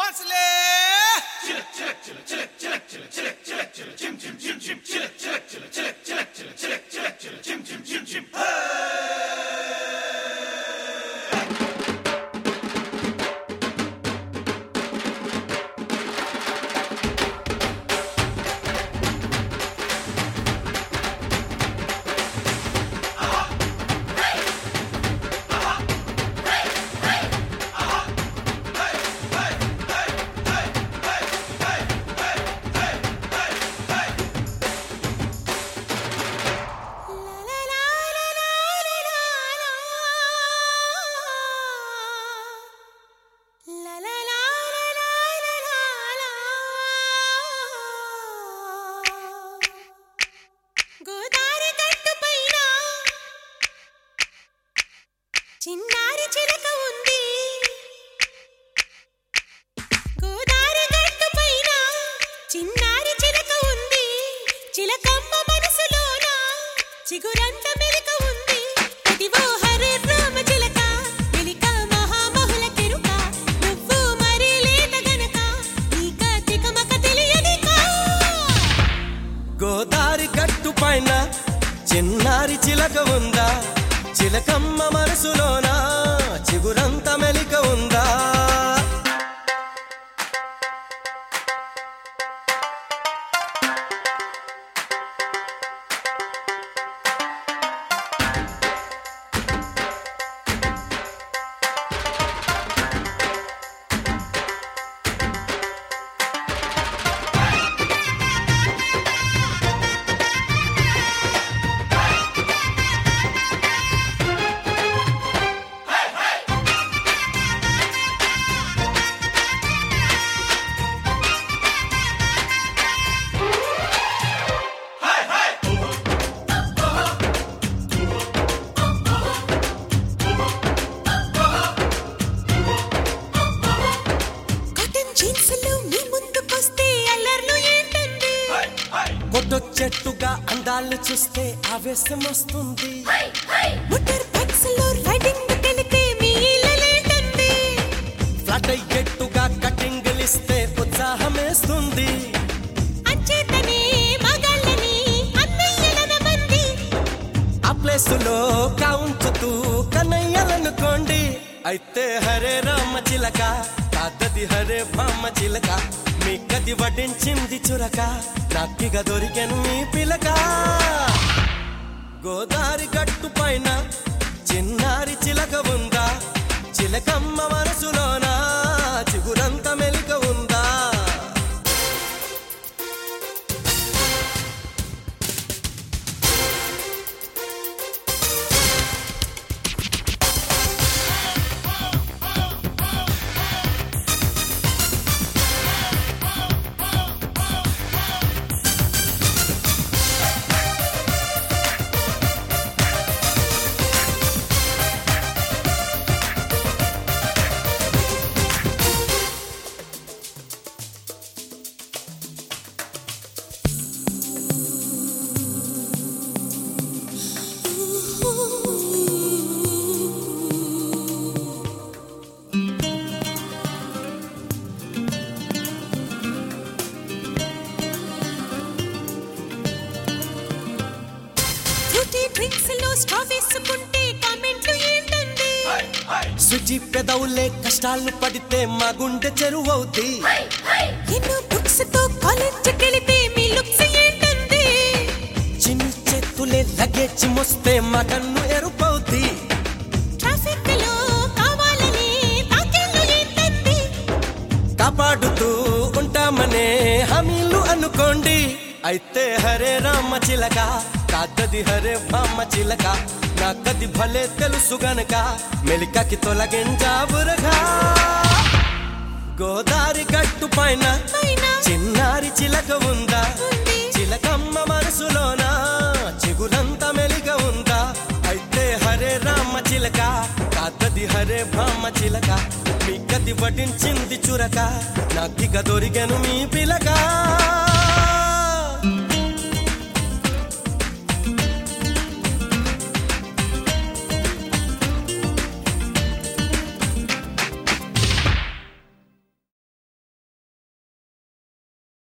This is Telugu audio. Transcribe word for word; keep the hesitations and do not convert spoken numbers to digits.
ఫస్లే చిన్నారి చిలక ఉంది గోదారి గట్టు పైన చిన్నారి చిలక ఉంది చిలకమ్మ మనసులోన చిగురంత మెలిక ఉంది ఇదివో హరే రామ చిలక మెలిక మహామహుల కెరుక నువ్వు మరి లేత గనక నీక తికమక తెలియనిక గోదారి గట్టు పైన చిన్నారి చిలక ఉందా చిలకమ్మ మనసులోన చిగురంత మెలిక ఉందా చెట్టుగా అందాలు చూస్తే ఆవేశం వస్తుంది మోటార్ బైక్స్ లో రైడింగ్ కెలితే మీలలేటండి ఫ్లాట్ ఎట్టుగా కటింగ్ ఇస్తే ఉత్సాహం వేస్తుంది అంచేతనే మగాళ్ళని అన్నయ్యలన మంది ఆ ప్లేస్ లో కౌంచుతూ కన్నయ్యలనుకోండి అయితే హరే రామ చిలక కాదది హరే భామ చిలక మీ గది వడ్డించింది చురక నాకిగ దొరికెను మీ పిలక గోదారి గట్టు పైన చిన్నారి చిలక ఉందా చిలకమ్మ మనసులోన చిగురంత మెలిక ఉందా సుజి పెదవులే కష్టాలు పడితే మా గుండె చెరువవుద్ది ఎన్నో బుక్స్ తో కాలేజ్ కెలితే మీ లుక్స్ ఏంటండి చిన్ని చేతులే లగేజ్ మోస్తే మా కన్ను ఎరుపవుద్ది ట్రాఫిక్ లో కావాలని తాకేళ్ళు ఏంటండి కాపాడుతూ ఉంటామనే హామీలు అనుకోండి అయితే హరే రామ చిలక కాదది హరే భామ చిలక నాకది భలే తెలుసు గనక మెలికకి తొలగించావురగా గోదారి గట్టు పైన చిన్నారి చిలక ఉందా చిలకమ్మ మనసులోన చిగురంత మెలిక ఉందా అయితే హరే రామ చిలక కాదది హరే భామ చిలక మీ గది వడ్డించింది చురక నాకిగ దొరికెను మీ పిలక